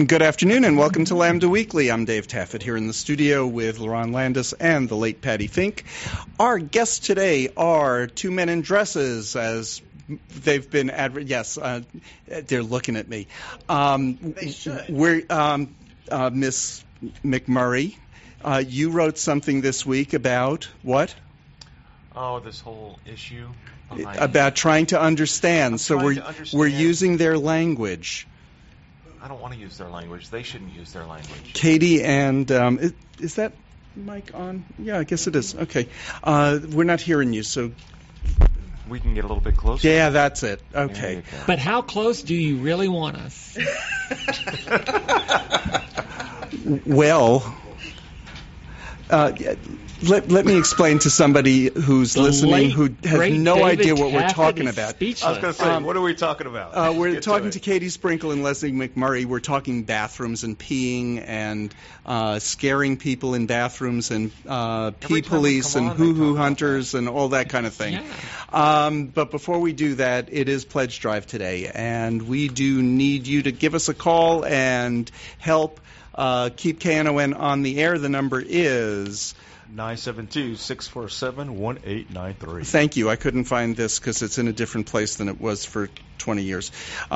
Good afternoon and welcome to Lambda Weekly. I'm Dave Taffet here in the studio with Laron Landis and the late Patty Fink. Our guests today are two men in dresses, as they've been they're looking at me. They should. We're Miss McMurray. You wrote something this week about what? Oh, this whole issue about trying to understand. We're using their language. I don't want to use their language. They shouldn't use their language. Katie and is that mic on? Yeah, I guess it is. Okay. We're not hearing you, so we can get a little bit closer. Yeah, that's it. Okay. But how close do you really want us? Well, let me explain to somebody who's listening who has no idea what we're talking about. I was going to say, what are we talking about? We're talking to Katie Sprinkle and Leslie McMurray. We're talking bathrooms and peeing and scaring people in bathrooms and pee police and hoo-hoo hunters and all that kind of thing. Yeah. But before we do that, it is Pledge Drive today, and we do need you to give us a call and help keep KNON on the air. The number is 972-647-1893. Thank you. I couldn't find this because it's in a different place than it was for 20 years.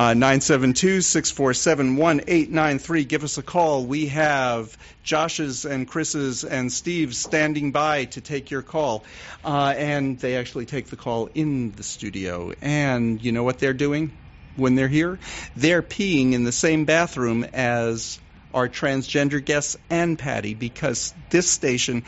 972-647-1893. Give us a call. We have Josh's and Chris's and Steve's standing by to take your call. And they actually take the call in the studio. And you know what they're doing when they're here? They're peeing in the same bathroom as our transgender guests and Patty, because this station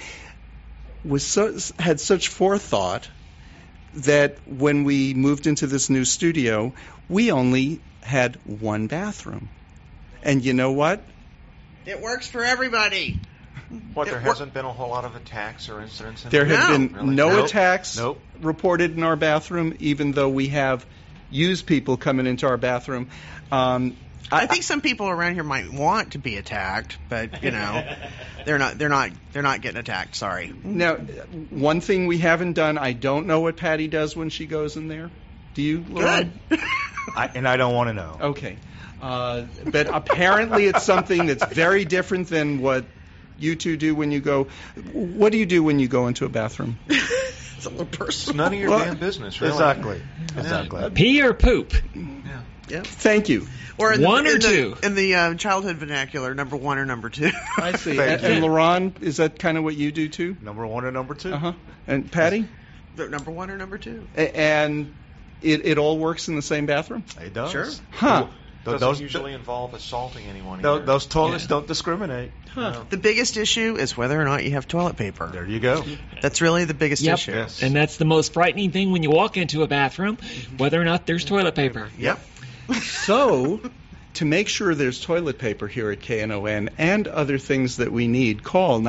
had such forethought that when we moved into this new studio, we only had one bathroom. And you know what? It works for everybody. There hasn't been a whole lot of attacks or incidents? There have been really? no attacks reported in our bathroom, even though we have used people coming into our bathroom. I think some people around here might want to be attacked, but they're not getting attacked. Sorry. Now, one thing we haven't done, I don't know what Patty does when she goes in there. Do you, Laron? Good. I don't want to know. Okay. But apparently it's something that's very different than what you two do when you go. What do you do when you go into a bathroom? It's a little personal. None of your damn business, really. Exactly. Pee or poop? Yeah. Thank you. Or one or two. In the childhood vernacular, number one or number two. I see. And Laron, is that kind of what you do too? Number one or number two. Uh-huh. And Patty? Number one or number two. And it all works in the same bathroom? It does. Sure. Huh. Doesn't usually involve assaulting anyone. Those toilets don't discriminate. Huh. The biggest issue is whether or not you have toilet paper. There you go. That's really the biggest issue. Yes. And that's the most frightening thing when you walk into a bathroom, whether or not there's toilet paper. Yep. So, to make sure there's toilet paper here at KNON and other things that we need, call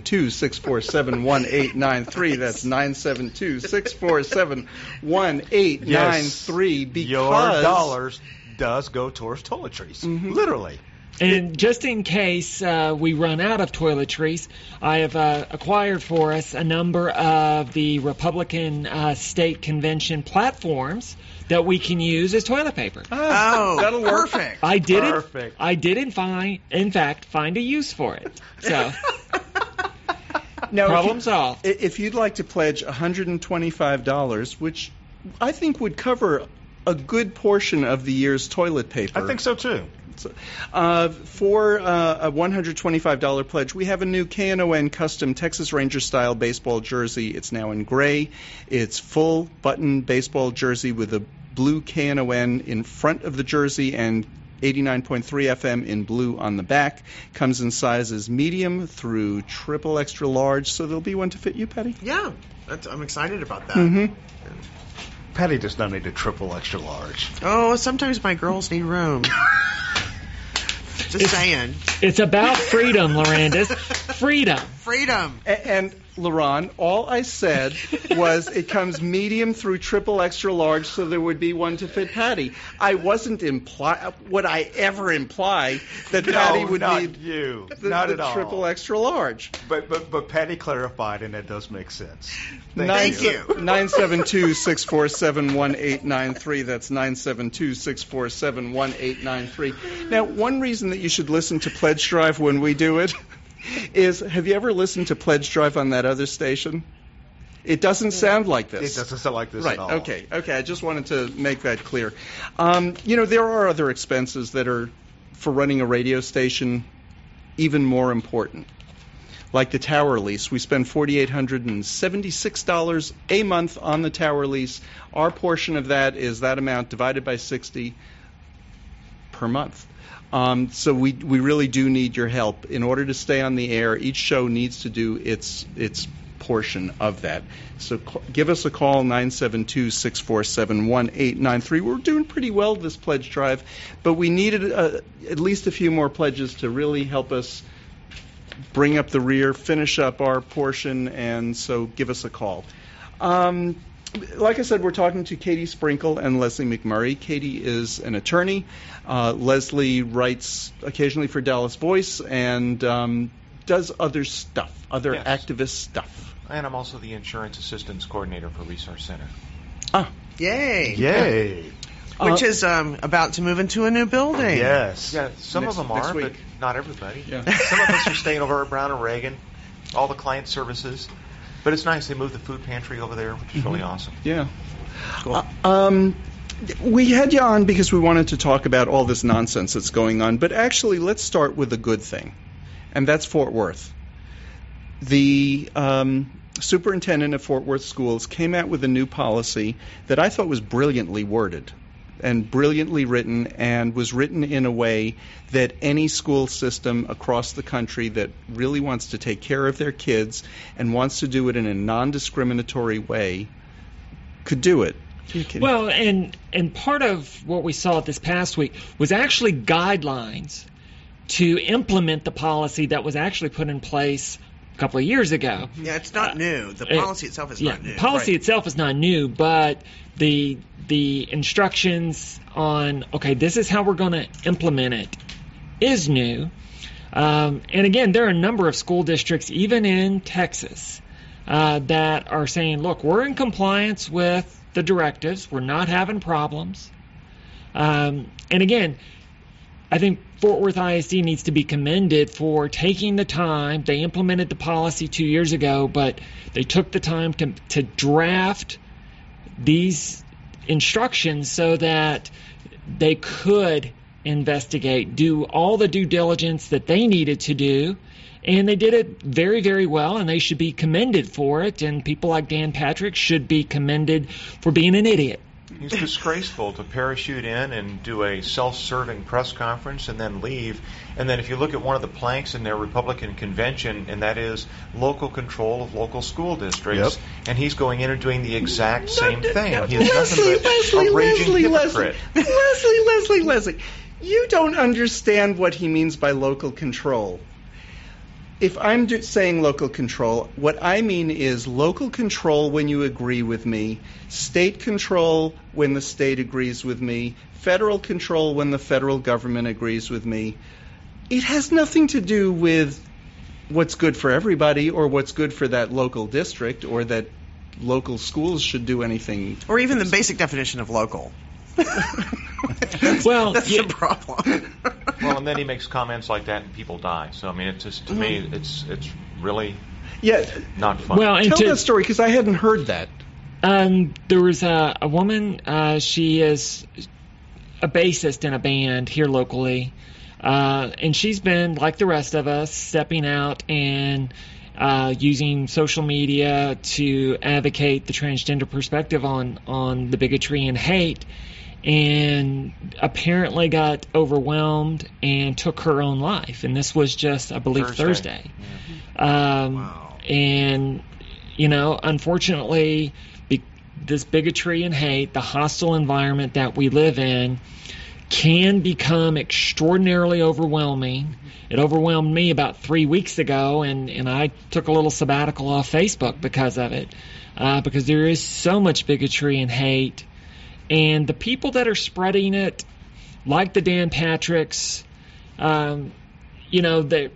972-647-1893. That's 972-647-1893 because your dollars does go towards toiletries. Mm-hmm. Literally. And just in case we run out of toiletries, I have acquired for us a number of the Republican State Convention platforms that we can use as toilet paper. Oh, that'll work. Perfect. I did in fact find a use for it. So Now, problem solved. If you'd like to pledge $125, which I think would cover a good portion of the year's toilet paper. I think so, too. For a $125 pledge, we have a new KNON custom Texas Ranger style baseball jersey. It's now in gray. It's full button baseball jersey with a blue KNON in front of the jersey and 89.3 FM in blue on the back. Comes in sizes medium through triple extra large, so there'll be one to fit you, Patty. Yeah, I'm excited about that. Mm-hmm. Patty does not need a triple extra large. Oh, sometimes my girls need room. Just saying. It's about freedom, Larandis. Freedom. Freedom. And LaRon, all I said was it comes medium through triple extra large, so there would be one to fit Patty. I wasn't would I ever imply that Patty would need you. the, Not the at all. triple extra large? But Patty clarified, and it does make sense. Thank you. 972-647-1893. That's 972-647-1893. Now, one reason that you should listen to Pledge Drive when we do it is, have you ever listened to Pledge Drive on that other station? It doesn't sound like this. It doesn't sound like this Right. at all. Okay. I just wanted to make that clear. There are other expenses that are, for running a radio station, even more important. Like the tower lease. We spend $4,876 a month on the tower lease. Our portion of that is that amount divided by 60 per month. So we really do need your help. In order to stay on the air, each show needs to do its portion of that. So give us a call, 972-647-1893. We're doing pretty well this pledge drive, but we needed at least a few more pledges to really help us bring up the rear, finish up our portion, and so give us a call. Like I said, we're talking to Katie Sprinkle and Leslie McMurray. Katie is an attorney. Leslie writes occasionally for Dallas Voice and does other stuff, other Yes. activist stuff. And I'm also the insurance assistance coordinator for Resource Center. Yay. Yay. Which is about to move into a new building. Yes. Yeah, some Next- of them next are, but week. not everybody. Yeah. Some of us are staying over at Brown and Reagan, all the client services. But it's nice. They moved the food pantry over there, which is really awesome. Yeah. Cool. We had you on because we wanted to talk about all this nonsense that's going on, but actually let's start with a good thing, and that's Fort Worth. The superintendent of Fort Worth Schools came out with a new policy that I thought was brilliantly worded and brilliantly written, and was written in a way that any school system across the country that really wants to take care of their kids and wants to do it in a non-discriminatory way could do it. Well, and part of what we saw this past week was actually guidelines to implement the policy that was actually put in place a couple of years ago. Yeah, it's not new. The policy itself is not new. The policy itself is not new, but the instructions on, okay, this is how we're going to implement it is new. And again, there are a number of school districts, even in Texas, that are saying, look, we're in compliance with the directives. We're not having problems. And again, I think Fort Worth ISD needs to be commended for taking the time. They implemented the policy 2 years ago, but they took the time to draft these instructions so that they could investigate, do all the due diligence that they needed to do, and they did it very, very well, and they should be commended for it, and people like Dan Patrick should be commended for being an idiot. It's disgraceful to parachute in and do a self-serving press conference and then leave. And then if you look at one of the planks in their Republican convention, and that is local control of local school districts, and he's going in and doing the exact same thing. He is nothing but a raging hypocrite. Leslie, you don't understand what he means by local control. If I'm saying local control, what I mean is local control when you agree with me, state control when the state agrees with me, federal control when the federal government agrees with me. It has nothing to do with what's good for everybody or what's good for that local district or that local schools should do anything. Or even the basic definition of local. Well, That's the problem. Well, and then he makes comments like that and people die. So, I mean, it's just, to me, it's really not fun. Well, and Tell that story because I hadn't heard that. there was a woman, she is a bassist in a band here locally, and she's been, like the rest of us, stepping out and using social media to advocate the transgender perspective on the bigotry and hate, and apparently got overwhelmed and took her own life. And this was just, I believe, Thursday. Wow. And, you know, unfortunately, this bigotry and hate, the hostile environment that we live in, can become extraordinarily overwhelming. It overwhelmed me about 3 weeks ago, and I took a little sabbatical off Facebook because of it, because there is so much bigotry and hate. And the people that are spreading it, like the Dan Patricks, you know, they're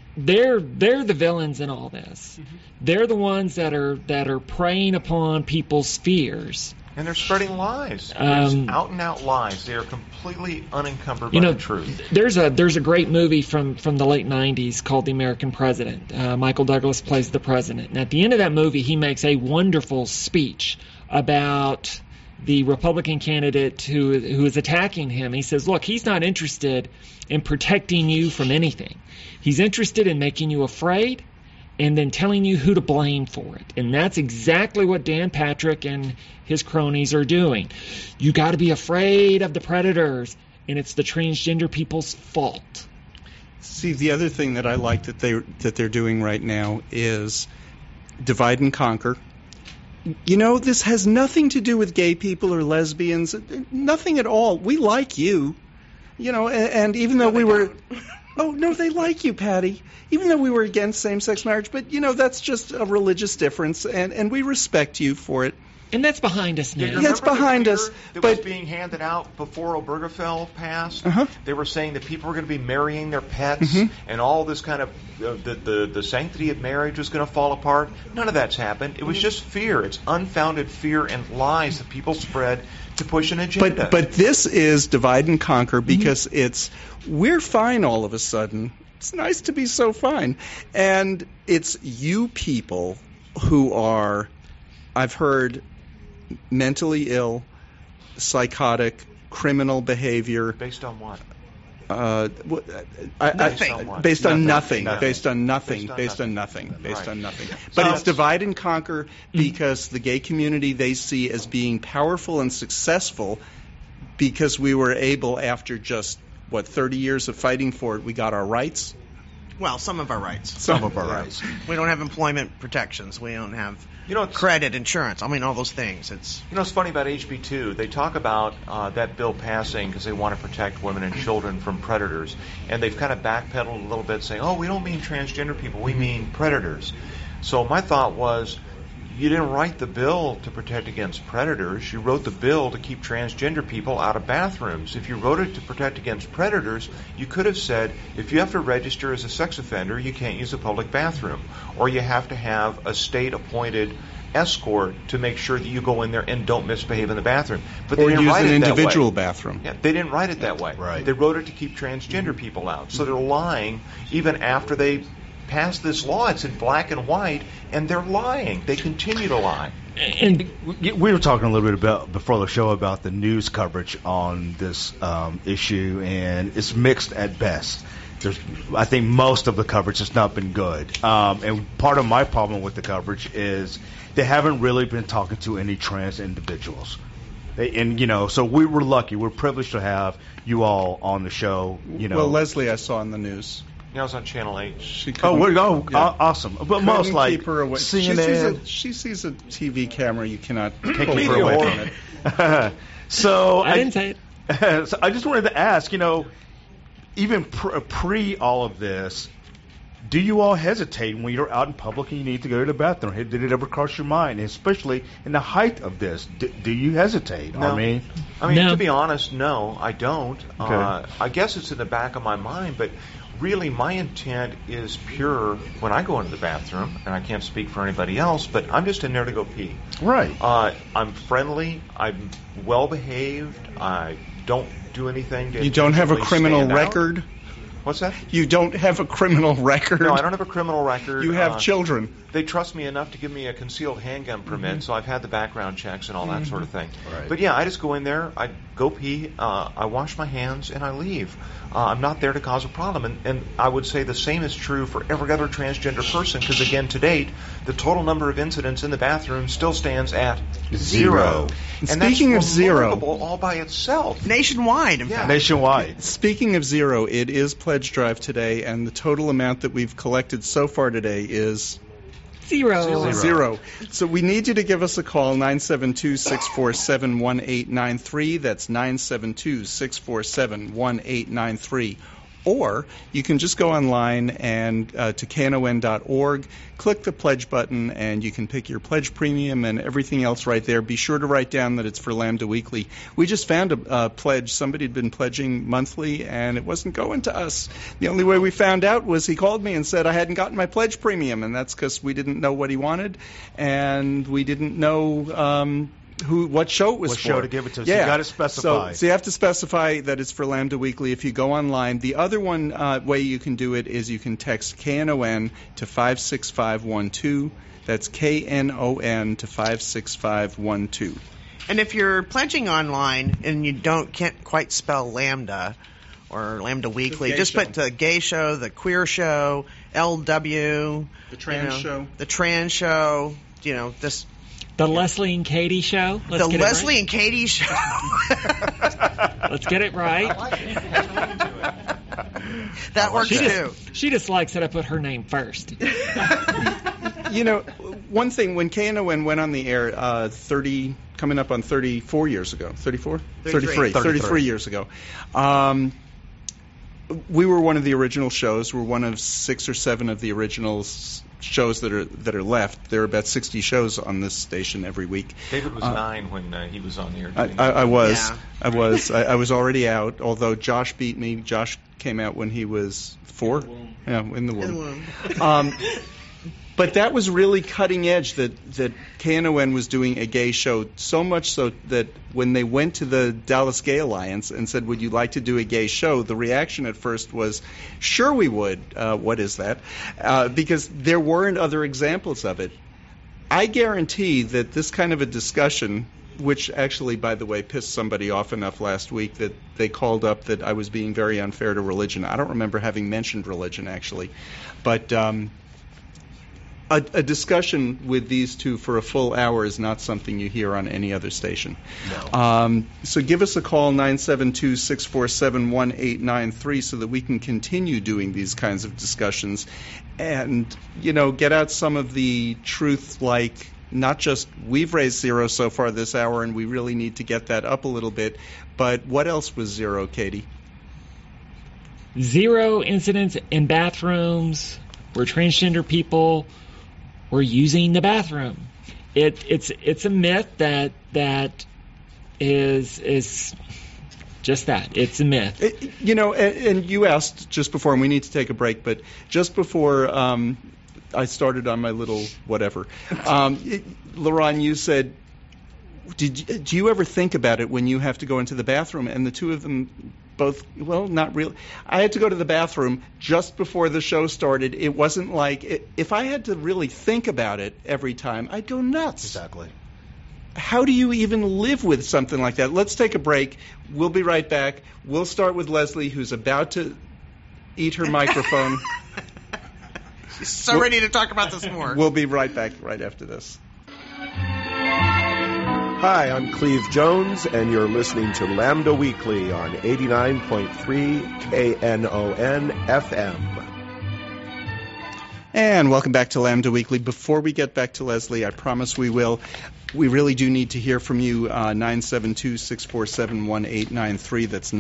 the villains in all this. Mm-hmm. They're the ones that are preying upon people's fears. And they're spreading lies. There's out and out lies. They are completely unencumbered by the truth. There's a great movie from the late 90s called The American President. Michael Douglas plays the president. And at the end of that movie, he makes a wonderful speech about the Republican candidate who is attacking him. He says, look, he's not interested in protecting you from anything. He's interested in making you afraid and then telling you who to blame for it. And that's exactly what Dan Patrick and his cronies are doing. You got to be afraid of the predators, and it's the transgender people's fault. See, the other thing that I like that they're doing right now is divide and conquer. You know, this has nothing to do with gay people or lesbians, nothing at all. We like you, you know, and even though we were... Oh, no, they like you, Patty, even though we were against same-sex marriage. But, you know, that's just a religious difference, and we respect you for it. And that's behind us now. Yeah, it's behind us. That was being handed out before Obergefell passed. Uh-huh. They were saying that people were going to be marrying their pets, mm-hmm. and all this kind of the sanctity of marriage was going to fall apart. None of that's happened. It was just fear. It's unfounded fear and lies that people spread to push an agenda. But this is divide and conquer because we're fine all of a sudden. It's nice to be so fine. And it's you people who are, I've heard, mentally ill, psychotic, criminal behavior. Based on what? Based on nothing. But it's divide and conquer because the gay community they see as being powerful and successful because we were able, after just, 30 years of fighting for it, we got our rights? Well, some of our rights. Some of our rights. We don't have employment protections. We don't have credit, insurance. I mean, all those things. It's it's funny about HB 2. They talk about that bill passing because they want to protect women and children from predators, and they've kind of backpedaled a little bit, saying, "Oh, we don't mean transgender people. We mean predators." So my thought was, you didn't write the bill to protect against predators. You wrote the bill to keep transgender people out of bathrooms. If you wrote it to protect against predators, you could have said, if you have to register as a sex offender, you can't use a public bathroom. Or you have to have a state-appointed escort to make sure that you go in there and don't misbehave in the bathroom. But they didn't write it that way. Or use an individual bathroom. Yeah, they didn't write it that way. Right. They wrote it to keep transgender people out. So they're lying even after they passed this law. It's in black and white, and they're lying. They continue to lie. And we were talking a little bit about before the show about the news coverage on this issue, and it's mixed at best. I think most of the coverage has not been good. And part of my problem with the coverage is they haven't really been talking to any trans individuals. And, so we were lucky. We're privileged to have you all on the show. Well, Leslie, I saw on the news. Yeah, I was on Channel 8. Awesome. But most like keep her away. CNN. She sees a TV camera. You cannot pull her away from it. So I didn't say it. So I just wanted to ask, even pre all of this, do you all hesitate when you're out in public and you need to go to the bathroom? Did it ever cross your mind, especially in the height of this? Do you hesitate? No. I mean, no. To be honest, no, I don't. Okay. I guess it's in the back of my mind, but really my intent is pure when I go into the bathroom, and I can't speak for anybody else, but I'm just in there to go pee. Right. I'm friendly. I'm well-behaved. I don't do anything to... You don't have a criminal record? What's that? You don't have a criminal record? No, I don't have a criminal record. You have children. They trust me enough to give me a concealed handgun permit, so I've had the background checks and all that sort of thing. Right. But yeah, I just go in there, I go pee, I wash my hands, and I leave. I'm not there to cause a problem. And I would say the same is true for every other transgender person, because again, to date, the total number of incidents in the bathroom still stands at zero. And speaking that's of zero, remarkable all by itself. nationwide, in fact. Nationwide. Speaking of zero, it is Pledge Drive today, and the total amount that we've collected so far today is Zero. So we need you to give us a call, 972-647-1893. That's 972-647-1893. Or you can just go online and to KNON.org, click the pledge button, and you can pick your pledge premium and everything else right there. Be sure to write down that it's for Lambda Weekly. We just found a pledge. Somebody had been pledging monthly, and it wasn't going to us. The only way we found out was he called me and said I hadn't gotten my pledge premium, and that's because we didn't know what he wanted, and we didn't know what show it was what for. show to give it to. So Yeah. you got to specify. So you have to specify that it's for Lambda Weekly if you go online. The other way you can do it is you can text KNON to 56512. That's KNON to 56512. And if you're pledging online and you can't quite spell Lambda or Lambda Weekly, Gay just show. put the gay show, the queer show, LW, The trans show. the trans show, this. The Leslie and Katie show. Let's The get Leslie it and Katie show. right. Let's get it right. That works too. She just likes that I put her name first. One thing, when KNON went on the air coming up on 34 years ago, 34? 33 years ago, we were one of the original shows. We're one of 6 or 7 of the original shows that are left. There are about 60 shows on this station every week. David was 9 when he was on the air. I was. Yeah. I was already out, although Josh beat me. Josh came out when he was 4. Yeah, in the womb. But that was really cutting edge that KNON was doing a gay show, so much so that when they went to the Dallas Gay Alliance and said, would you like to do a gay show, the reaction at first was, sure we would. What is that? Because there weren't other examples of it. I guarantee that this kind of a discussion, which actually, by the way, pissed somebody off enough last week that they called up that I was being very unfair to religion. I don't remember having mentioned religion, actually. But a discussion with these two for a full hour is not something you hear on any other station. No. So give us a call, 972-647-1893, so that we can continue doing these kinds of discussions and, get out some of the truth, like not just we've raised 0 so far this hour and we really need to get that up a little bit, but what else was 0, Katie? 0 incidents in bathrooms where transgender people were using the bathroom. It's a myth that is just that. It's a myth. And you asked just before, and we need to take a break, but just before I started on my little whatever, LaRon, you said, do you ever think about it when you have to go into the bathroom? And the two of them both, well, not really. I had to go to the bathroom just before the show started. It wasn't like, if I had to really think about it every time, I'd go nuts. Exactly. How do you even live with something like that? Let's take a break. We'll be right back. We'll start with Leslie, who's about to eat her microphone. She's so ready to talk about this more. We'll be right back right after this. Hi, I'm Cleve Jones, and you're listening to Lambda Weekly on 89.3 KNON FM. And welcome back to Lambda Weekly. Before we get back to Leslie, I promise we will. We really do need to hear from you, 972-647-1893. That's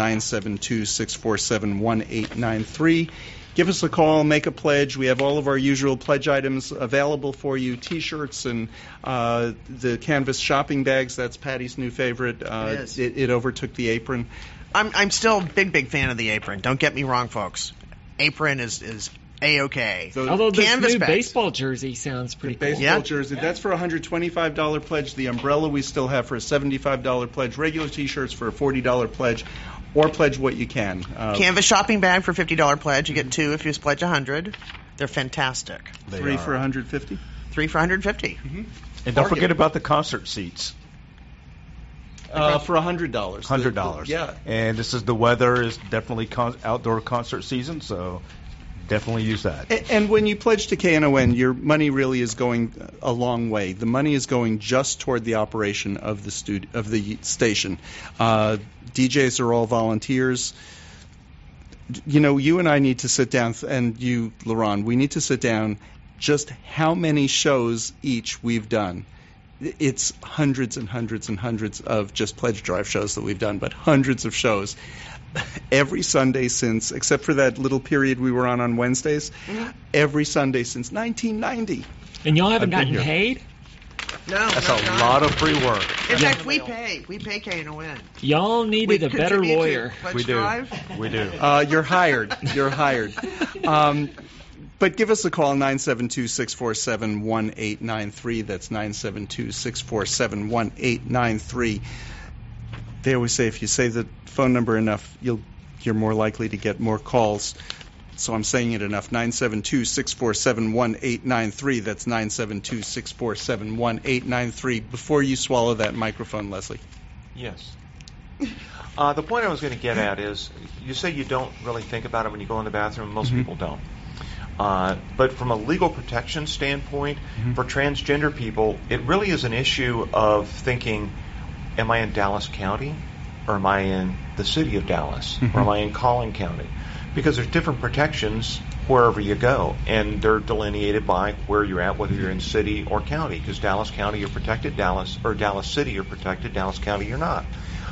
972-647-1893. Give us a call, make a pledge. We have all of our usual pledge items available for you, T-shirts and the canvas shopping bags. That's Patty's new favorite. It overtook the apron. I'm still a big fan of the apron. Don't get me wrong, folks. Apron is A-OK. Although this Canvas new bags. baseball jersey sounds pretty cool. Baseball jersey. That's for a $125 pledge. The umbrella we still have for a $75 pledge. Regular T-shirts for a $40 pledge. Or pledge what you can. Canvas shopping bag for $50 pledge. You get 2 if you pledge 100. They're fantastic. 3 for 150. 3 for 150. Mm-hmm. And don't forget about the concert seats. For $100. $100. Yeah. And the weather is definitely outdoor concert season, so definitely use that. And when you pledge to KNON, your money really is going a long way. The money is going just toward the operation of the station. DJs are all volunteers. You and I need to sit down, and you, LaRon, we need to sit down just how many shows each we've done. It's hundreds and hundreds and hundreds of just pledge drive shows that we've done, but hundreds of shows. Every Sunday since, except for that little period we were on Wednesdays, every Sunday since 1990. And y'all haven't I've been gotten here. paid? No, That's no, a no. lot of free work. In fact, we pay KNON. Y'all needed We a better contribute to lawyer. Pledge We do. Drive. We do. You're hired. You're hired. But give us a call, 972-647-1893. That's 972-647-1893. They always say if you say the phone number enough, you're more likely to get more calls. So I'm saying it enough. 972-647-1893. That's 972-647-1893. Before you swallow that microphone, Leslie. Yes. The point I was going to get at is, you say you don't really think about it when you go in the bathroom. Most people don't. But from a legal protection standpoint, for transgender people, it really is an issue of thinking, am I in Dallas County, or am I in the city of Dallas, or am I in Collin County? Because there's different protections wherever you go, and they're delineated by where you're at, whether you're in city or county. Because Dallas County, you're protected. Dallas City, you're protected. Dallas County, you're not.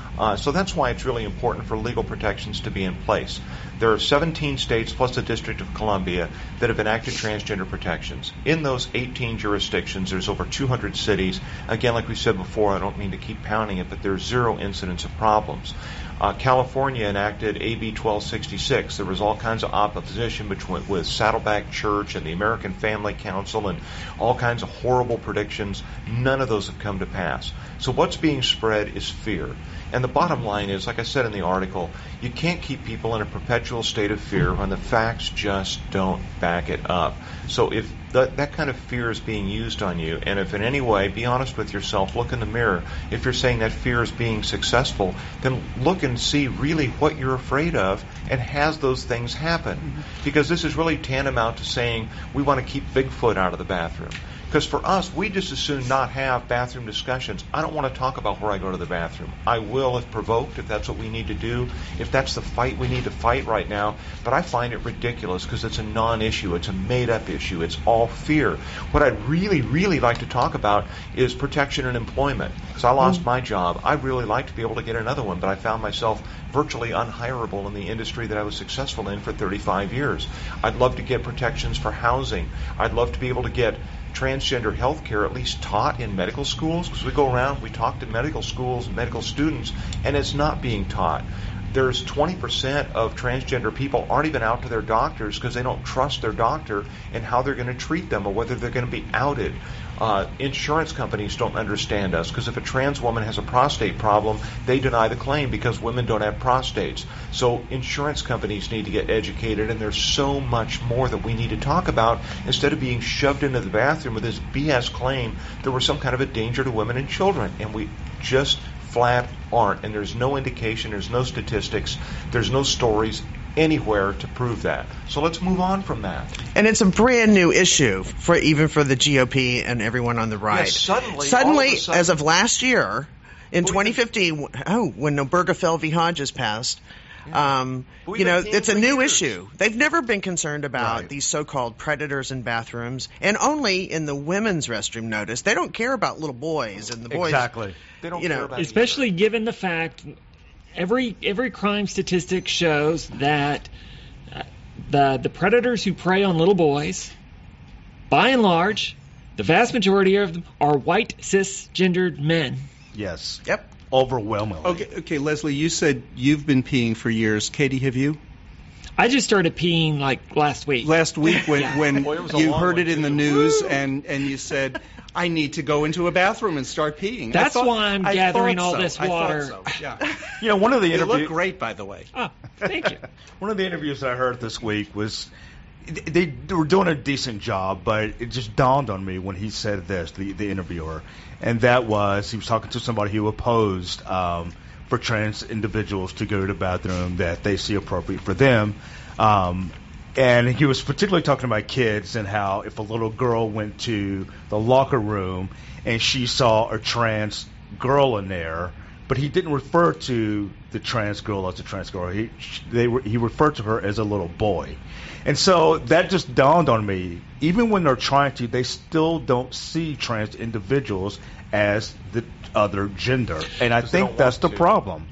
So that's why it's really important for legal protections to be in place. There are 17 states plus the District of Columbia that have enacted transgender protections. In those 18 jurisdictions, there's over 200 cities. Again, like we said before, I don't mean to keep pounding it, but there's zero incidents of problems. California enacted AB 1266. There was all kinds of opposition with Saddleback Church and the American Family Council and all kinds of horrible predictions. None of those have come to pass. So what's being spread is fear. And the bottom line is, like I said in the article, you can't keep people in a perpetual state of fear when the facts just don't back it up. So if that kind of fear is being used on you, and if in any way, be honest with yourself, look in the mirror. If you're saying that fear is being successful, then look and see really what you're afraid of, and has those things happen. Because this is really tantamount to saying we want to keep Bigfoot out of the bathroom. Because for us, we just as soon not have bathroom discussions. I don't want to talk about where I go to the bathroom. I will if provoked, if that's what we need to do, if that's the fight we need to fight right now. But I find it ridiculous because it's a non-issue. It's a made-up issue. It's all fear. What I'd really, really like to talk about is protection and employment. Because I lost my job. I'd really like to be able to get another one, but I found myself virtually unhireable in the industry that I was successful in for 35 years. I'd love to get protections for housing. I'd love to be able to get transgender health care at least taught in medical schools, because we go around, we talk to medical schools and medical students, and it's not being taught. There's 20% of transgender people aren't even out to their doctors because they don't trust their doctor and how they're going to treat them or whether they're going to be outed. Insurance companies don't understand us because if a trans woman has a prostate problem, they deny the claim because women don't have prostates. So insurance companies need to get educated, and there's so much more that we need to talk about instead of being shoved into the bathroom with this BS claim that we're some kind of a danger to women and children, and we just flat aren't. And there's no indication, there's no statistics, there's no stories anywhere to prove that. So let's move on from that. And it's a brand new issue even for the GOP and everyone on the right. Yes, suddenly, all of a sudden, as of last year, in 2015, when Obergefell v. Hodges passed, it's a new issue. They've never been concerned about these so-called predators in bathrooms, and only in the women's restroom notice. They don't care about little boys and the boys. Exactly. They don't care about especially given the fact every crime statistic shows that the predators who prey on little boys, by and large, the vast majority of them are white cisgendered men. Yes. Yep. Overwhelmingly. Okay, Leslie, you said you've been peeing for years. Katie, have you? I just started peeing like last week. Last week when Boy, it was a you long heard one, it in the too. news and you said, I need to go into a bathroom and start peeing. That's why I'm gathering thought all so. this I thought water. so, yeah. You know, one of the You look interviews. great, by the way. Oh, thank you. One of the interviews that I heard this week was they were doing a decent job, but it just dawned on me when he said this, the interviewer, and that was he was talking to somebody who opposed for trans individuals to go to the bathroom that they see appropriate for them. And he was particularly talking about kids and how if a little girl went to the locker room and she saw a trans girl in there, but he didn't refer to the trans girl as a trans girl. He referred to her as a little boy. And so that just dawned on me. Even when they're trying to, they still don't see trans individuals as the other gender, and I think that's the problem.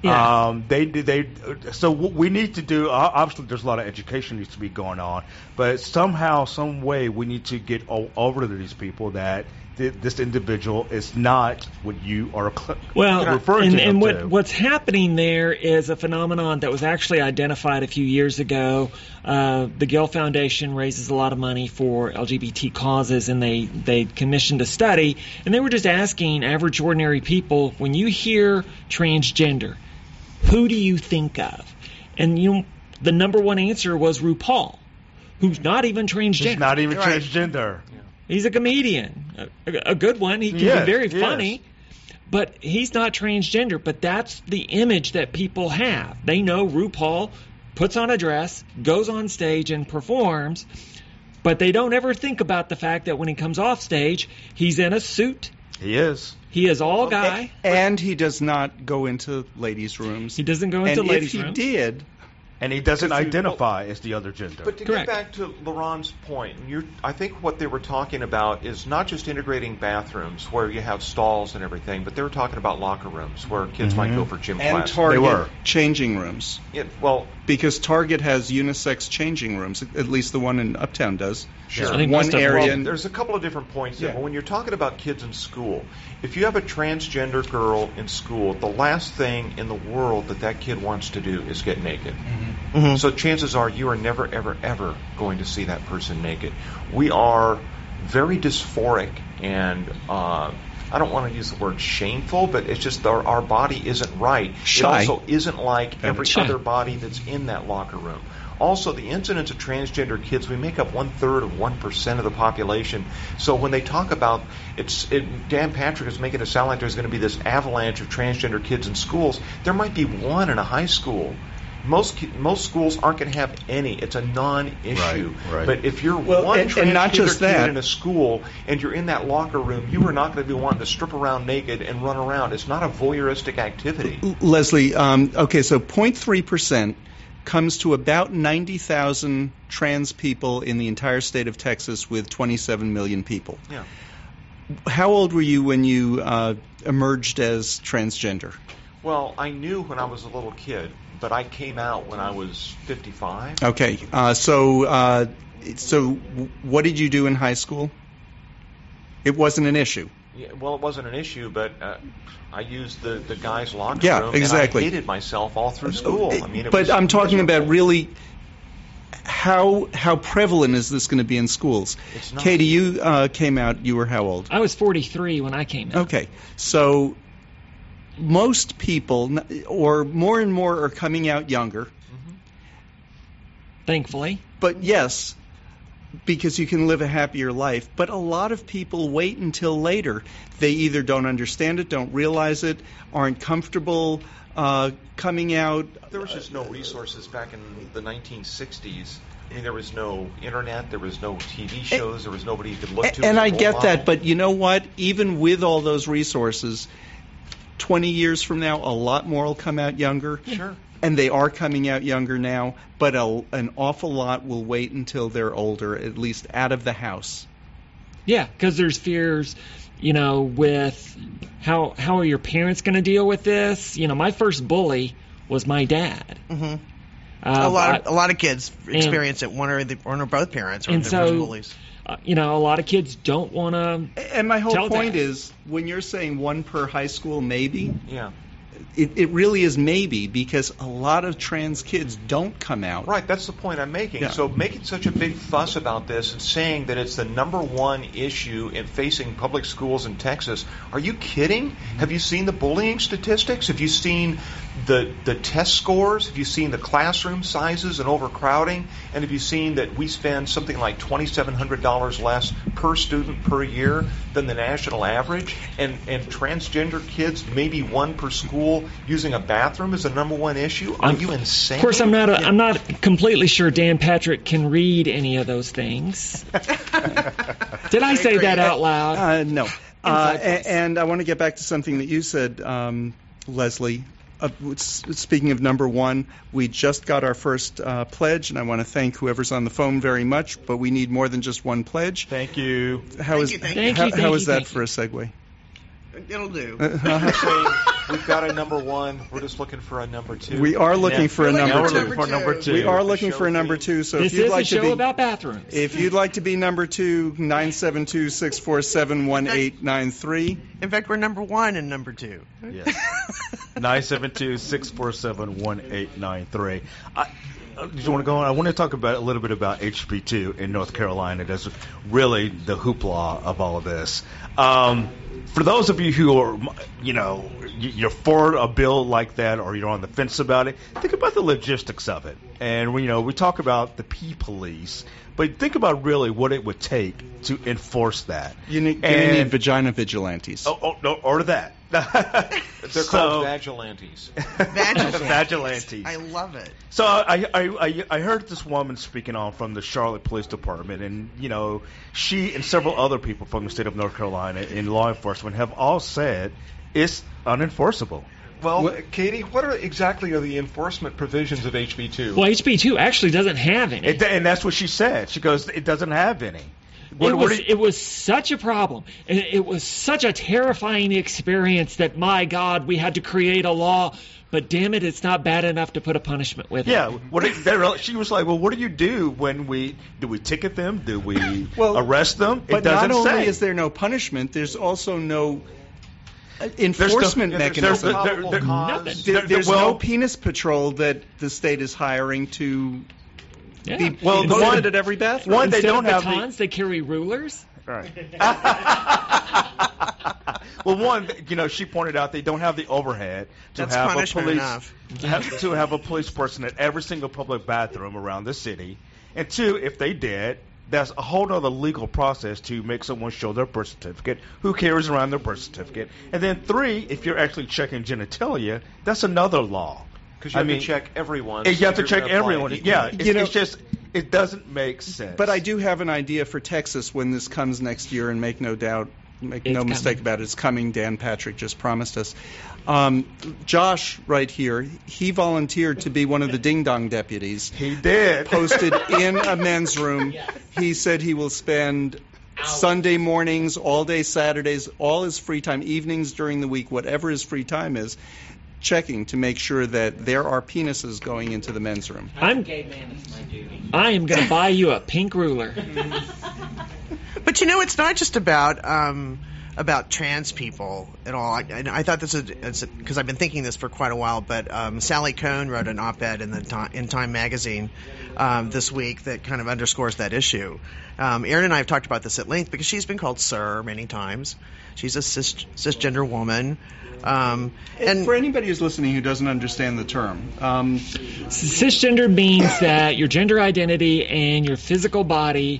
So what we need to do, obviously there's a lot of education needs to be going on, but somehow, some way, we need to get over to these people that this individual is not what you are referring to. And what's happening there is a phenomenon that was actually identified a few years ago. The Gill Foundation raises a lot of money for LGBT causes, and they commissioned a study, and they were just asking average ordinary people, when you hear transgender, who do you think of? And the number one answer was RuPaul, who's not even transgender. He's not even transgender. He's a comedian, a good one. He can be very funny, but he's not transgender. But that's the image that people have. They know RuPaul puts on a dress, goes on stage, and performs, but they don't ever think about the fact that when he comes off stage, he's in a suit. He is. He is all guy. And he does not go into ladies' rooms. He doesn't go into ladies' rooms. And if he did... And he doesn't identify as the other gender. But to get back to Laron's point, I think what they were talking about is not just integrating bathrooms where you have stalls and everything, but they were talking about locker rooms where kids might go for gym class. And Target changing rooms. Because Target has unisex changing rooms, at least the one in Uptown does. Sure. I think one area. There's a couple of different points there. But when you're talking about kids in school, if you have a transgender girl in school, the last thing in the world that kid wants to do is get naked. Mm-hmm. So chances are you are never, ever, ever going to see that person naked. We are very dysphoric and I don't want to use the word shameful, but it's just our body isn't right. Shy. It also isn't like every other body that's in that locker room. Also, the incidence of transgender kids, we make up 1/3 of 1% of the population. So when they talk about Dan Patrick is making it sound like there's going to be this avalanche of transgender kids in schools. There might be one in a high school. Most schools aren't going to have any. It's a non-issue. Right. But if you're one transgender kid in a school and you're in that locker room, you are not going to be wanting to strip around naked and run around. It's not a voyeuristic activity. Leslie, okay, so 0.3% comes to about 90,000 trans people in the entire state of Texas with 27 million people. Yeah. How old were you when you emerged as transgender? Well, I knew when I was a little kid, but I came out when I was 55. Okay. So what did you do in high school? It wasn't an issue. Yeah, well, it wasn't an issue, but I used the guys' locker room. Yeah, exactly. And I hated myself all through school. But I'm talking about really how prevalent is this going to be in schools? It's not. Katie, you came out. You were how old? I was 43 when I came out. Okay, so most people, or more and more, are coming out younger. Mm-hmm. Thankfully. But yes, because you can live a happier life. But a lot of people wait until later. They either don't understand it, don't realize it, aren't comfortable coming out. There was just no resources back in the 1960s. I mean, there was no internet, there was no TV shows, there was nobody you could look to. And I get that, but you know what? Even with all those resources, 20 years from now, a lot more will come out younger. Sure. And they are coming out younger now, but an awful lot will wait until they're older, at least out of the house. Yeah, because there's fears, with how are your parents going to deal with this? My first bully was my dad. Mm-hmm. A lot of kids experience it. One or both parents are bullies. A lot of kids don't want to. And my whole point is, when you're saying one per high school, maybe. Yeah. It really is maybe, because a lot of trans kids don't come out. Right, that's the point I'm making. Yeah. So making such a big fuss about this and saying that it's the number one issue in facing public schools in Texas, are you kidding? Mm-hmm. Have you seen the bullying statistics? Have you seen the test scores? Have you seen the classroom sizes and overcrowding? And have you seen that we spend something like $2,700 less per student per year than the national average? And transgender kids, maybe one per school, using a bathroom is the number one issue? Are you insane? Of course, I'm not completely sure Dan Patrick can read any of those things. Did I say that out loud? No. And I want to get back to something that you said, Leslie. Speaking of number one, we just got our first pledge, and I want to thank whoever's on the phone very much, but we need more than just one pledge. Thank you. How is that for a segue? It'll do. We've got a number one. We're just looking for a number two. We are looking for a number two. We are looking for a number two. So this if you'd like is a to show be about bathrooms. If you'd like to be number two, 972-647-1893. In fact, we're number one and number two. Yes. 972-647-1893. Do you want to go on? I want to talk about a little bit about HB2 in North Carolina. That's really the hoopla of all of this. For those of you who are, you're for a bill like that, or you're on the fence about it, think about the logistics of it. And we talk about the police, but think about really what it would take to enforce that. You need vagina vigilantes. Or that. They're called vagilantes. Vagilantes. I love it. So I heard this woman speaking on from the Charlotte Police Department, and she and several other people from the state of North Carolina in law enforcement have all said it's unenforceable. Well, Katie, what exactly are the enforcement provisions of HB2? Well, HB2 actually doesn't have any. And that's what she said. She goes, it doesn't have any. It was such a problem, and it was such a terrifying experience that, my God, we had to create a law. But damn it, it's not bad enough to put a punishment with it. Yeah, she was like, well, what do you do when we ticket them? Do we arrest them? But not only is there no punishment, there's also no enforcement mechanism. There's no penis patrol that the state is hiring to. Yeah. The one at every bathroom. Instead they don't have batons, they carry rulers. Right. Well, one, she pointed out they don't have the overhead to have a police person at every single public bathroom around the city. And two, if they did, that's a whole other legal process to make someone show their birth certificate, who carries around their birth certificate. And then three, if you're actually checking genitalia, that's another law. Because you have to check everyone. You have to check everyone. Yeah, it's just, it doesn't make sense. But I do have an idea for Texas when this comes next year, and make no mistake about it, it's coming. Dan Patrick just promised us. Josh, right here, he volunteered to be one of the ding-dong deputies. He did. Posted in a men's room. He said he will spend Sunday mornings, all day Saturdays, all his free time, evenings during the week, whatever his free time is, checking to make sure that there are penises going into the men's room. I am going to buy you a pink ruler. But it's not just about trans people at all. I thought this is because I've been thinking this for quite a while. But Sally Cohn wrote an op-ed in Time magazine this week that kind of underscores that issue. Erin and I have talked about this at length because she's been called sir many times. She's a cisgender woman. And for anybody who's listening who doesn't understand the term, cisgender means that your gender identity and your physical body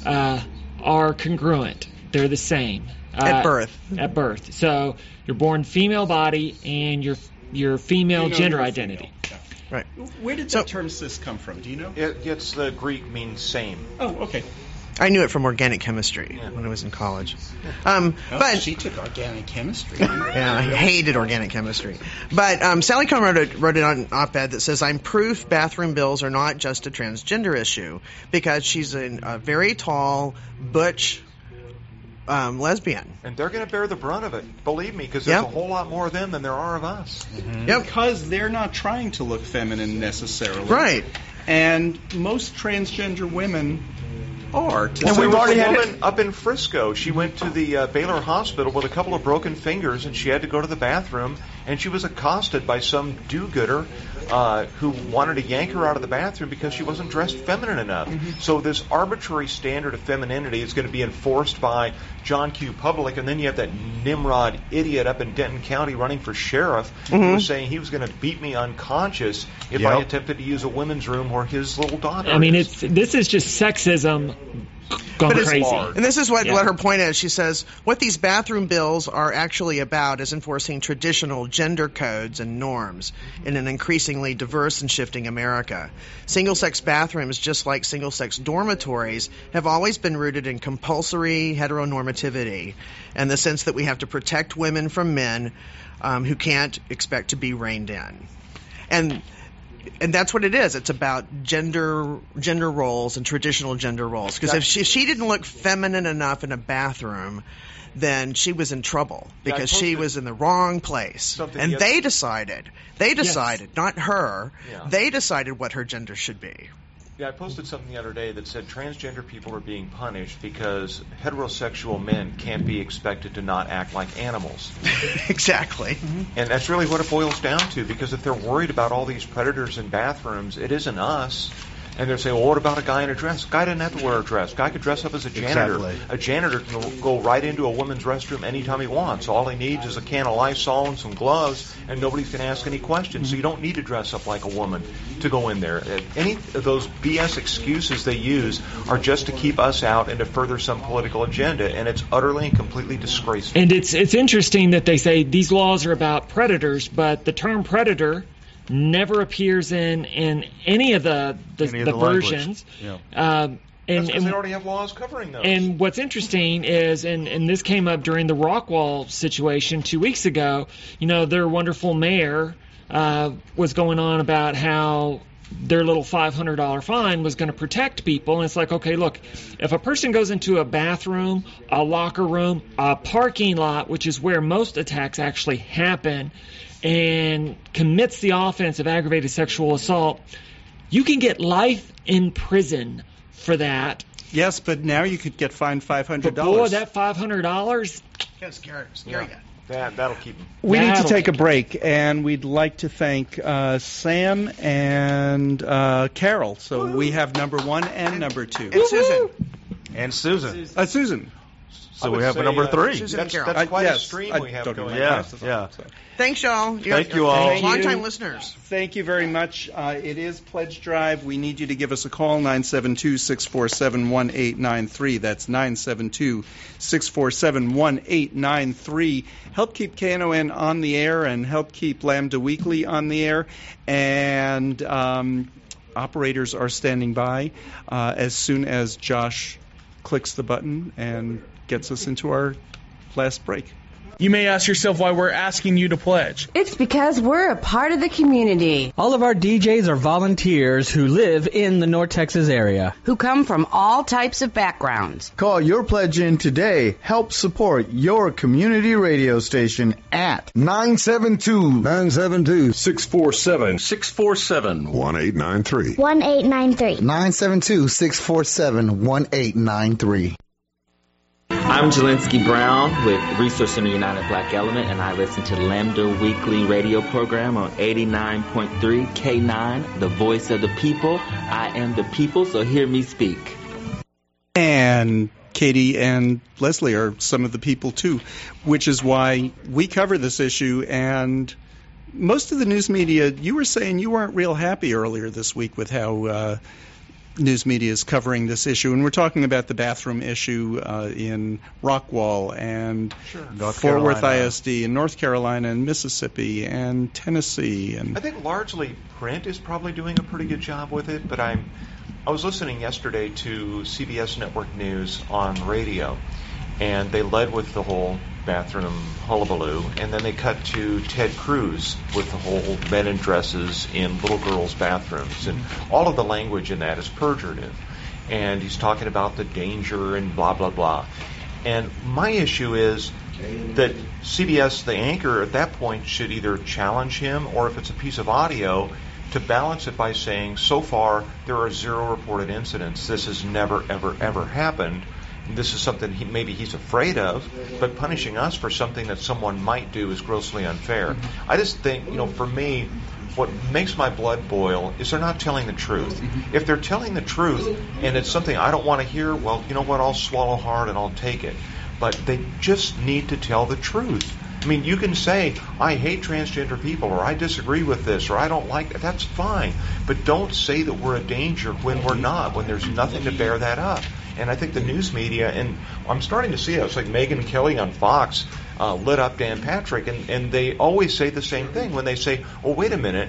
are congruent. They're the same. At birth. At birth. So you're born female body and your female gender identity. Right. Where did the term cis come from? Do you know? It's the Greek means same. Oh, okay. I knew it from organic chemistry when I was in college. But she took organic chemistry. Yeah, I hated organic chemistry. But Sally Cohn wrote it on an op-ed that says, I'm proof bathroom bills are not just a transgender issue, because she's a very tall, butch lesbian. And they're going to bear the brunt of it, believe me, because there's a whole lot more of them than there are of us. Mm-hmm. Yep. Because they're not trying to look feminine necessarily. Right. And most transgender women are. And we've already had a woman up in Frisco. She went to the Baylor Hospital with a couple of broken fingers, and she had to go to the bathroom, and she was accosted by some do-gooder who wanted to yank her out of the bathroom because she wasn't dressed feminine enough. Mm-hmm. So this arbitrary standard of femininity is going to be enforced by John Q. Public, and then you have that Nimrod idiot up in Denton County running for sheriff who was saying he was going to beat me unconscious if I attempted to use a women's room or his little daughter. I mean, this is just sexism gone crazy. And this is what her point is. She says, what these bathroom bills are actually about is enforcing traditional gender codes and norms in an increasingly diverse and shifting America. Single-sex bathrooms, just like single-sex dormitories, have always been rooted in compulsory heteronormativity and the sense that we have to protect women from men who can't expect to be reined in. And that's what it is. It's about gender roles and traditional gender roles. Because if she didn't look feminine enough in a bathroom, then she was in trouble because she was in the wrong place. And they decided, not her. Yeah. They decided what her gender should be. Yeah, I posted something the other day that said transgender people are being punished because heterosexual men can't be expected to not act like animals. Exactly. Mm-hmm. And that's really what it boils down to, because if they're worried about all these predators in bathrooms, it isn't us. And they're saying, well, what about a guy in a dress? A guy doesn't have to wear a dress. A guy could dress up as a janitor. Exactly. A janitor can go right into a woman's restroom anytime he wants. All he needs is a can of Lysol and some gloves, and nobody's going to ask any questions. So you don't need to dress up like a woman to go in there. Any of those BS excuses they use are just to keep us out and to further some political agenda, and it's utterly and completely disgraceful. And it's interesting that they say these laws are about predators, but the term predator never appears in any of the versions. Yeah. That's because they already have laws covering those. And what's interesting is, and this came up during the Rockwall situation 2 weeks ago, their wonderful mayor was going on about how their little $500 fine was going to protect people. And it's like, okay, look, if a person goes into a bathroom, a locker room, a parking lot, which is where most attacks actually happen, and commits the offense of aggravated sexual assault, you can get life in prison for that. Yes, but now you could get fined $500. But boy, that $500... Scary. That'll keep them. We need to take a break, and we'd like to thank Sam and Carol. So we have number 1 and number 2. And Susan. And Susan. Susan. So we have a number 3. That's quite a stream we have going. Yeah. Thanks, y'all. Thank you all. Long-time listeners. Thank you very much. It is Pledge Drive. We need you to give us a call, 972-647-1893. That's 972-647-1893. Help keep KNON on the air and help keep Lambda Weekly on the air. And operators are standing by as soon as Josh clicks the button and gets us into our last break. You may ask yourself why we're asking you to pledge. It's because we're a part of the community. All of our DJs are volunteers who live in the North Texas area, who come from all types of backgrounds. Call your pledge in today. Help support your community radio station at 972-647-1893. 972-647-1893. I'm Jelensky Brown with Resource Center United Black Element, and I listen to Lambda Weekly radio program on 89.3 K9, the voice of the people. I am the people, so hear me speak. And Katie and Leslie are some of the people, too, which is why we cover this issue. And most of the news media, you were saying you weren't real happy earlier this week with how news media is covering this issue, and we're talking about the bathroom issue in Rockwall and Fort Worth ISD and North Carolina and Mississippi and Tennessee. And I think largely print is probably doing a pretty good job with it, but I was listening yesterday to CBS Network News on radio, and they led with the whole bathroom hullabaloo, and then they cut to Ted Cruz with the whole men in dresses in little girls' bathrooms, and all of the language in that is perjorative, and he's talking about the danger and blah, blah, blah. And my issue is that CBS, the anchor at that point, should either challenge him, or if it's a piece of audio, to balance it by saying, so far, there are 0 reported incidents. This has never, ever, ever happened. This is something maybe he's afraid of, but punishing us for something that someone might do is grossly unfair. I just think, for me, what makes my blood boil is they're not telling the truth. If they're telling the truth and it's something I don't want to hear, well, you know what, I'll swallow hard and I'll take it. But they just need to tell the truth. I mean, you can say, I hate transgender people, or I disagree with this, or I don't like that. That's fine. But don't say that we're a danger when we're not, when there's nothing to bear that up. And I think the news media, and I'm starting to see it. It's like Megyn Kelly on Fox lit up Dan Patrick, and they always say the same thing when they say, "Oh, wait a minute,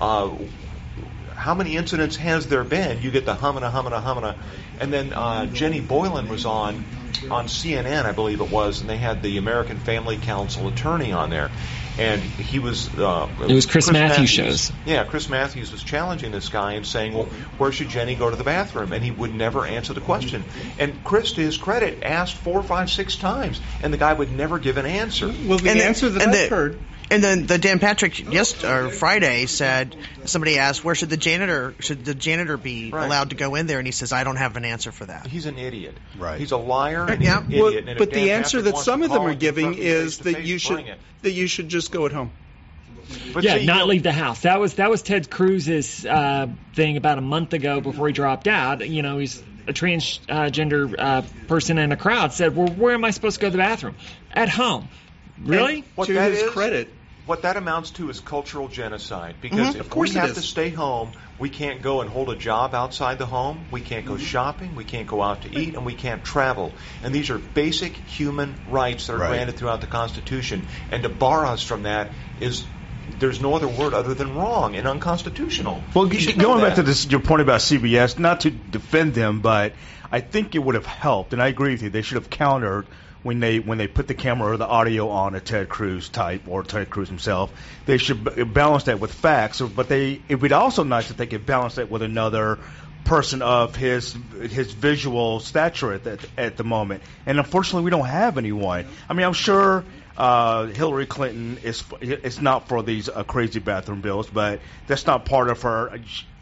how many incidents has there been?" You get the humana. And then Jenny Boylan was on CNN, I believe it was, and they had the American Family Council attorney on there. And he was... it was Chris Matthews shows. Yeah, Chris Matthews was challenging this guy and saying, well, where should Jenny go to the bathroom? And he would never answer the question. And Chris, to his credit, asked 4, 5, 6 times, and the guy would never give an answer. Well, the answer that I've heard... And then the Dan Patrick Friday said, somebody asked, where should the janitor be allowed to go in there? And he says, I don't have an answer for that. He's an idiot. Right. He's a liar and he's an idiot. And but the answer that some of them are giving is that you should just go at home. But not leave the house. That was Ted Cruz's thing about a month ago before he dropped out. You know, he's a transgender person in a crowd said, well, where am I supposed to go to the bathroom? At home. Really? To his credit, what that amounts to is cultural genocide. Because if we have to stay home, we can't go and hold a job outside the home. We can't go shopping. We can't go out to eat, and we can't travel. And these are basic human rights that are granted throughout the Constitution. And to bar us from that there's no other word other than wrong and unconstitutional. Well, going back to your point about CBS, not to defend them, but I think it would have helped, and I agree with you. They should have countered when they put the camera or the audio on a Ted Cruz type or Ted Cruz himself. They should balance that with facts. But it would be also nice if they could balance that with another person of his visual stature at the moment. And unfortunately, we don't have anyone. I mean, I'm sure Hillary Clinton is not for these crazy bathroom bills, but that's not part of her.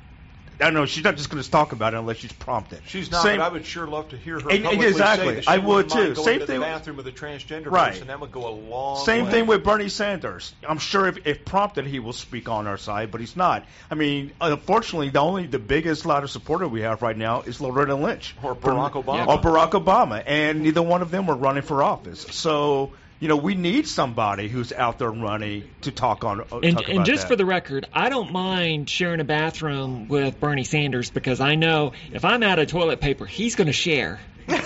I don't know. She's not just going to talk about it unless she's prompted. She's not, but I would sure love to hear her publicly exactly. say that she I would too. Same thing. The bathroom with a transgender person, that would go a long Same way. thing with Bernie Sanders. I'm sure if prompted, he will speak on our side, but he's not. I mean, unfortunately, the biggest, loudest supporter we have right now is Loretta Lynch or Barack Obama. Or Barack Obama, and neither one of them are running for office. So. You know, we need somebody who's out there running to talk on. And just for the record, I don't mind sharing a bathroom with Bernie Sanders because I know if I'm out of toilet paper, he's going to share.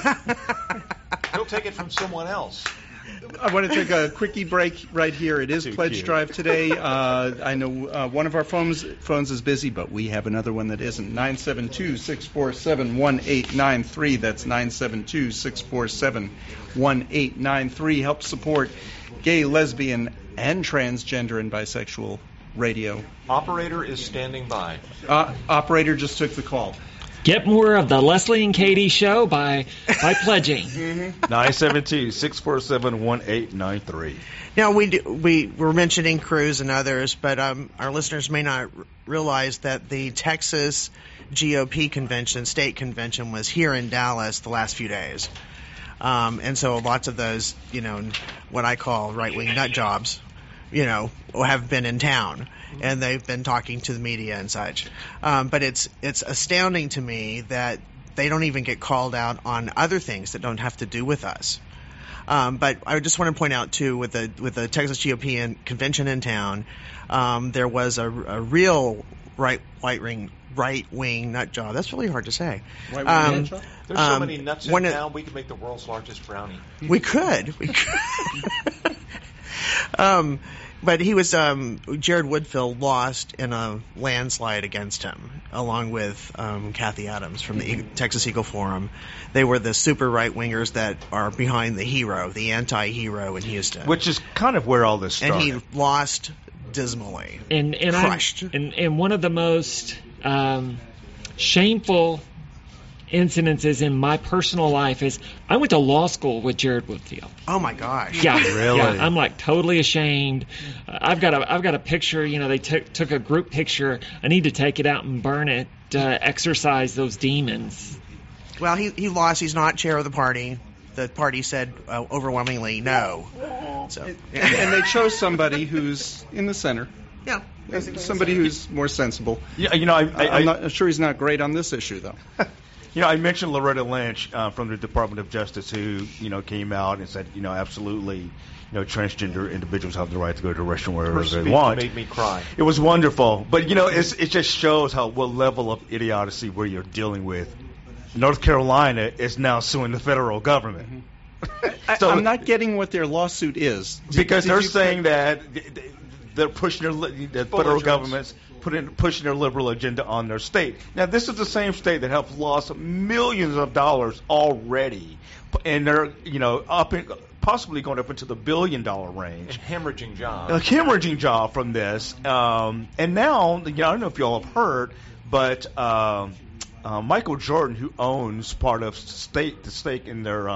He'll take it from someone else. I want to take a quickie break right here. It is Pledge Drive today. I know one of our phones is busy, but we have another one that isn't. 972-647-1893. That's 972-647-1893. Help support gay, lesbian, and transgender and bisexual radio. Operator is standing by. Operator just took the call. Get more of the Leslie and Katie show by pledging. 972-647-1893. Now, we were mentioning Cruz and others, but our listeners may not realize that the Texas GOP convention, state convention, was here in Dallas the last few days. And so lots of those, what I call right-wing nut jobs, have been in town. And they've been talking to the media and such. But it's astounding to me that they don't even get called out on other things that don't have to do with us. But I just want to point out, too, with the Texas GOP convention in town, there was a real right-wing nut job. That's really hard to say. Right-wing nut job? There's so many nuts in town, we could make the world's largest brownie. We could. But he was Jared Woodfill lost in a landslide against him, along with Kathy Adams from the Texas Eagle Forum. They were the super right-wingers that are behind the anti-hero in Houston. Which is kind of where all this started. And he lost dismally. And crushed. And one of the most shameful incidences in my personal life is I went to law school with Jared Woodfield. Oh my gosh! Yeah, really? Yeah, I'm like totally ashamed. I've got a picture. They took a group picture. I need to take it out and burn it to exorcise those demons. Well, he lost. He's not chair of the party. The party said overwhelmingly no. So and they chose somebody who's in the center. Yeah. Somebody who's more sensible. Yeah, I'm not sure he's not great on this issue though. I mentioned Loretta Lynch from the Department of Justice who, came out and said, absolutely, transgender individuals have the right to go to a restaurant wherever they want. Made me cry. It was wonderful. But, it just shows what level of idiocy where you're dealing with North Carolina is now suing the federal government. So I'm not getting what their lawsuit is. Because they're saying that they're pushing the federal government's pushing their liberal agenda on their state. Now, this is the same state that have lost millions of dollars already, and they're possibly going up into the $1 billion range. And hemorrhaging jobs. A hemorrhaging job from this. And now, I don't know if you all have heard, but Michael Jordan, who owns part of the stake in their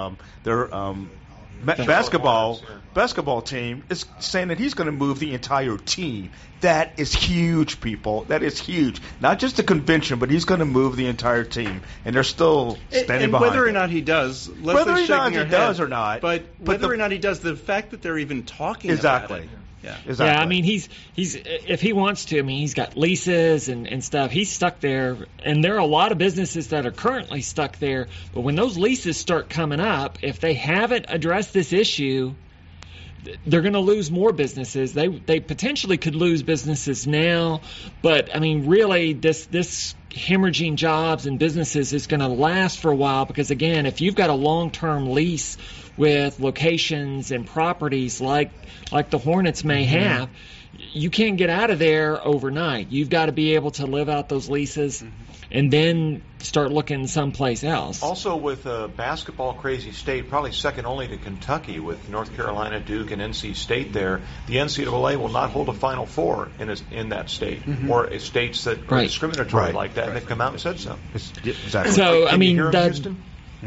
basketball team, is saying that he's going to move the entire team. That is huge, people. That is huge. Not just the convention, but he's going to move the entire team, and they're still standing behind. Whether or not he does, whether or not he does or not, but whether or not he does, the fact that they're even talking about it. Yeah, exactly. Yeah, I mean, he's if he wants to, I mean, he's got leases and stuff. He's stuck there, and there are a lot of businesses that are currently stuck there. But when those leases start coming up, if they haven't addressed this issue, they're going to lose more businesses. They potentially could lose businesses now, but I mean, really, this hemorrhaging jobs and businesses is going to last for a while because, again, if you've got a long-term lease with locations and properties like the Hornets may have, you can't get out of there overnight. You've got to be able to live out those leases and then start looking someplace else. Also, with a basketball crazy state, probably second only to Kentucky, with North Carolina, Duke, and NC State there, the NCAA will not hold a Final Four in that state, or states that are discriminatory like that, and they've come out and said so. Exactly. So, I mean, Houston?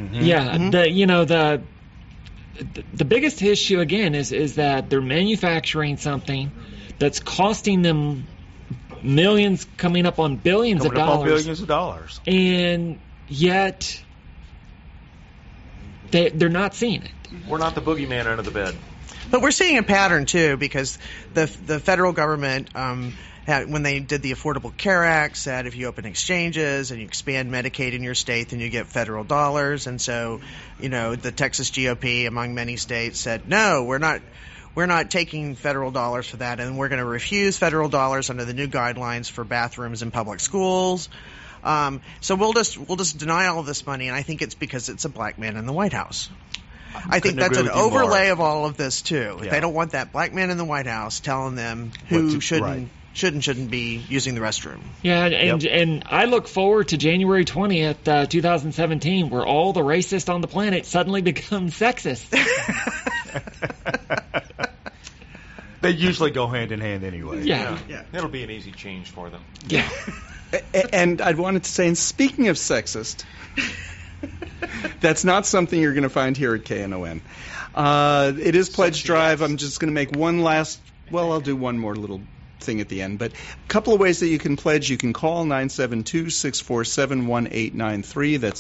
The biggest issue, again, is that they're manufacturing something that's costing them millions, coming up on billions of dollars. And yet they're not seeing it. We're not the boogeyman under the bed. But we're seeing a pattern, too, because the federal government, when they did the Affordable Care Act, said if you open exchanges and you expand Medicaid in your state, then you get federal dollars. And so, the Texas GOP, among many states, said, no, we're not taking federal dollars for that, and we're going to refuse federal dollars under the new guidelines for bathrooms in public schools. So we'll just deny all of this money, and I think it's because it's a black man in the White House. I think that's an overlay of all of this, too. Yeah. They don't want that black man in the White House telling them who shouldn't be using the restroom. Yeah, and I look forward to January 20th, 2017, where all the racists on the planet suddenly become sexist. They usually go hand in hand anyway. Yeah. It'll be an easy change for them. Yeah. And I wanted to say, and speaking of sexist, that's not something you're going to find here at KNON. It is Pledge Drive. I'm just going to make I'll do one more little thing at the end. But a couple of ways that you can pledge. You can call 972-647-1893. That's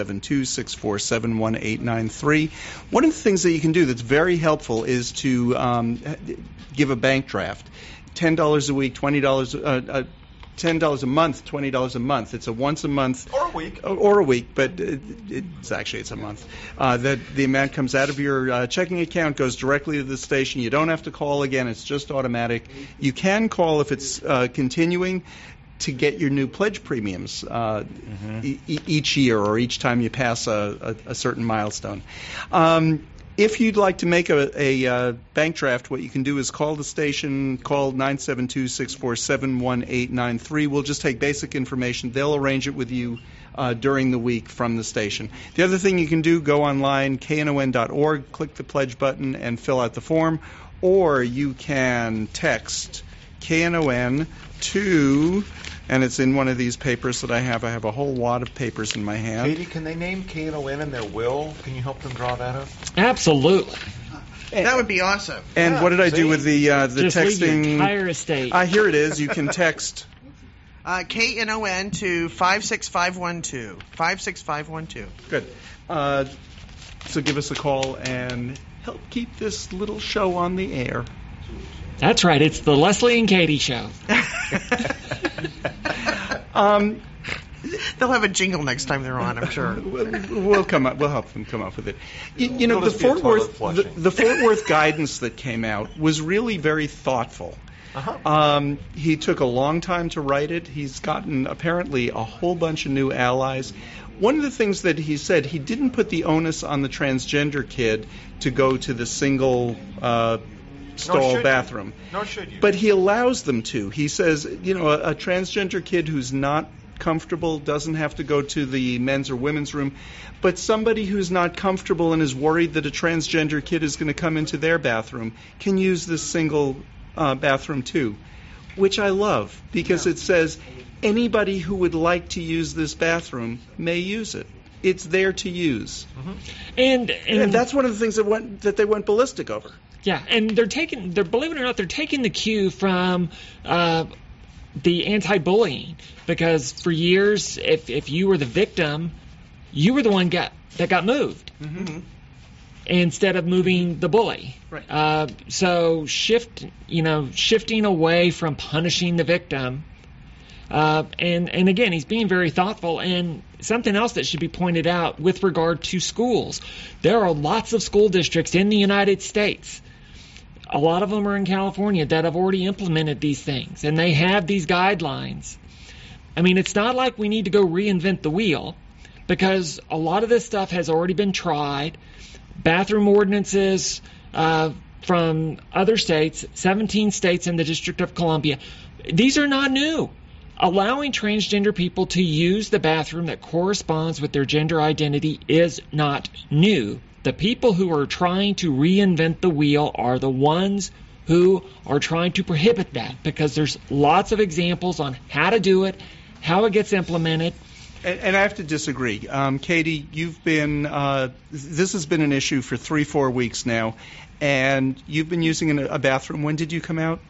972-647-1893. One of the things that you can do that's very helpful is to give a bank draft. $10 a week, $10 a month, $20 a month. It's a once a month or a week, but it's a month. That the amount comes out of your checking account, goes directly to the station. You don't have to call again. It's just automatic. You can call if it's continuing to get your new pledge premiums each year or each time you pass a certain milestone. If you'd like to make a bank draft, what you can do is call the station, call 972-647-1893. We'll just take basic information. They'll arrange it with you during the week from the station. The other thing you can do, go online, knon.org, click the pledge button, and fill out the form. Or you can text KNON to... And it's in one of these papers that I have. I have a whole wad of papers in my hand. Katie, can they name KNON in their will? Can you help them draw that up? Absolutely. That would be awesome. And what did I do with the just texting? Leave your entire estate. Here it is. You can text KNON to 56512. 56512. Good. So give us a call and help keep this little show on the air. That's right. It's the Leslie and Katie Show. They'll have a jingle next time they're on, I'm sure. We'll help them come up with it. The Fort Worth guidance that came out was really very thoughtful. He took a long time to write it. He's gotten apparently a whole bunch of new allies. One of the things that he said, he didn't put the onus on the transgender kid to go to the single stall bathroom. Nor should you. But he allows them to. He says, a transgender kid who's not comfortable doesn't have to go to the men's or women's room, but somebody who's not comfortable and is worried that a transgender kid is going to come into their bathroom can use this single bathroom too, which I love because it says anybody who would like to use this bathroom may use it. It's there to use. And that's one of the things that they went ballistic over. Yeah, and believe it or not, they're taking the cue from the anti-bullying, because for years, if you were the victim, you were the one that got moved instead of moving the bully. Right. So shifting away from punishing the victim, and again, he's being very thoughtful. And something else that should be pointed out with regard to schools, there are lots of school districts in the United States. A lot of them are in California that have already implemented these things, and they have these guidelines. I mean, it's not like we need to go reinvent the wheel, because a lot of this stuff has already been tried. Bathroom ordinances from other states, 17 states and the District of Columbia, these are not new. Allowing transgender people to use the bathroom that corresponds with their gender identity is not new. The people who are trying to reinvent the wheel are the ones who are trying to prohibit that, because there's lots of examples on how to do it, how it gets implemented. And I have to disagree. Katie, you've been this has been an issue for 3-4 weeks now, and you've been using a bathroom. When did you come out?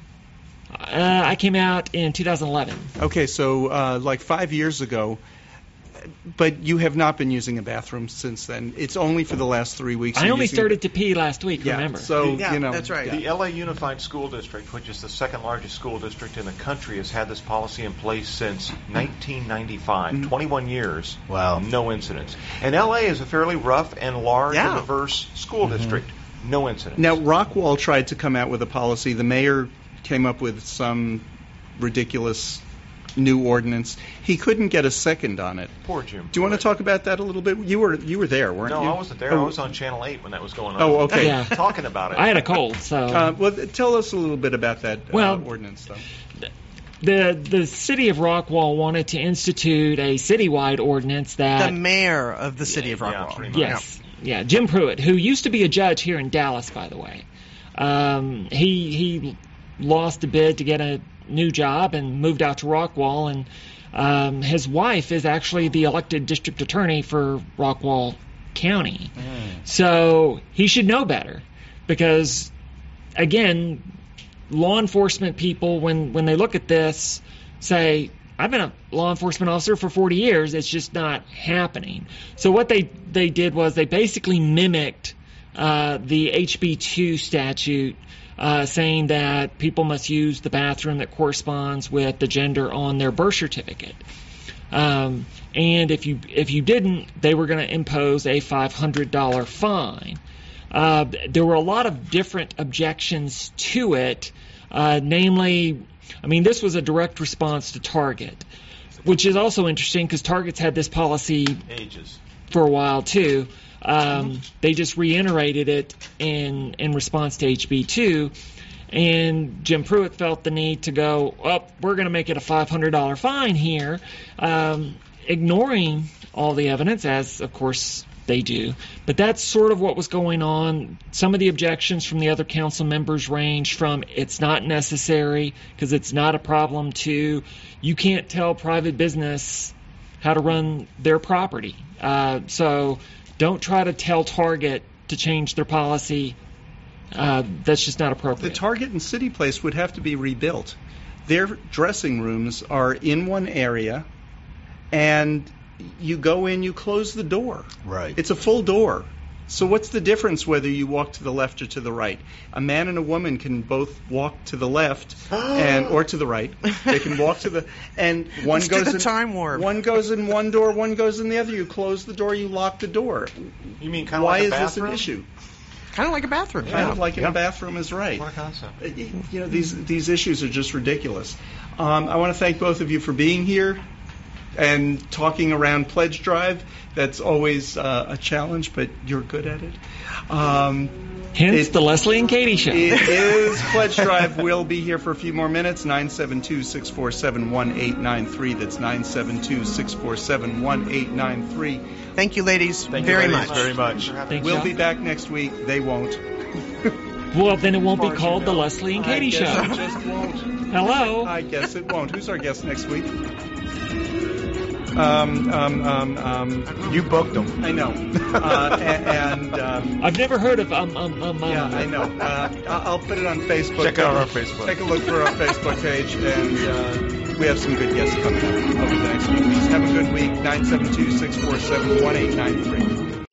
I came out in 2011. Okay, so like 5 years ago. But you have not been using a bathroom since then. It's only for the last 3 weeks. I only started to pee last week, remember. So, that's right. The LA Unified School District, which is the second largest school district in the country, has had this policy in place since 1995, 21 years. Wow. No incidents. And LA is a fairly rough and large and diverse school district. No incidents. Now, Rockwall tried to come out with a policy. The mayor came up with some ridiculous new ordinance. He couldn't get a second on it. Poor Jim. Do you want to talk about that a little bit? You were there, weren't you? No, I wasn't there. I was on Channel 8 when that was going on. Oh, okay. Yeah. Talking about it. I had a cold, so. Well, tell us a little bit about that ordinance, though. The city of Rockwall wanted to institute a citywide ordinance that... The mayor of the city of Rockwall. Yeah, Jim Pruitt, who used to be a judge here in Dallas, by the way. He lost a bid to get a new job and moved out to Rockwall, and his wife is actually the elected district attorney for Rockwall County. So he should know better, because again, law enforcement people, when they look at this, say, I've been a law enforcement officer for 40 years, it's just not happening. So what they did was they basically mimicked the HB2 statute, saying that people must use the bathroom that corresponds with the gender on their birth certificate. And if you didn't, they were going to impose a $500 fine. There were a lot of different objections to it, namely, I mean, this was a direct response to Target, which is also interesting because Target's had this policy for a while too. They just reiterated it in response to HB2, and Jim Pruitt felt the need to go, we're going to make it a $500 fine here, ignoring all the evidence, as of course they do. But that's sort of what was going on. Some of the objections from the other council members range from it's not necessary because it's not a problem to you can't tell private business how to run their property. So don't try to tell Target to change their policy. That's just not appropriate. The Target and City Place would have to be rebuilt. Their dressing rooms are in one area, and you go in, you close the door. Right. It's a full door. So what's the difference whether you walk to the left or to the right? A man and a woman can both walk to the left or to the right. They can walk to the one goes in time warp. One goes in one door, one goes in the other. You close the door, you lock the door. You mean kind of why like a is bathroom? this an issue? Kind of like a bathroom. Kind of like in a bathroom is right. What a concept. You know, these issues are just ridiculous. I want to thank both of you for being here and talking around Pledge Drive. That's always a challenge, but you're good at it. Hence the Leslie and Katie Show. It is Pledge Drive. We'll be here for a few more minutes. 972-647-1893. That's 972-647-1893. Thank you, ladies, Thank very you, much. very much. We'll be back next week. They won't. Well, then it won't be called the Leslie and Katie Show. I guess it just won't. Hello. I guess it won't. Who's our guest next week? You booked them. I know. I've never heard of Yeah, I know. I'll put it on Facebook. Check out our Facebook. Take a look for our Facebook page, and we have some good guests coming up over the next few weeks. Have a good week. 972-647-1893.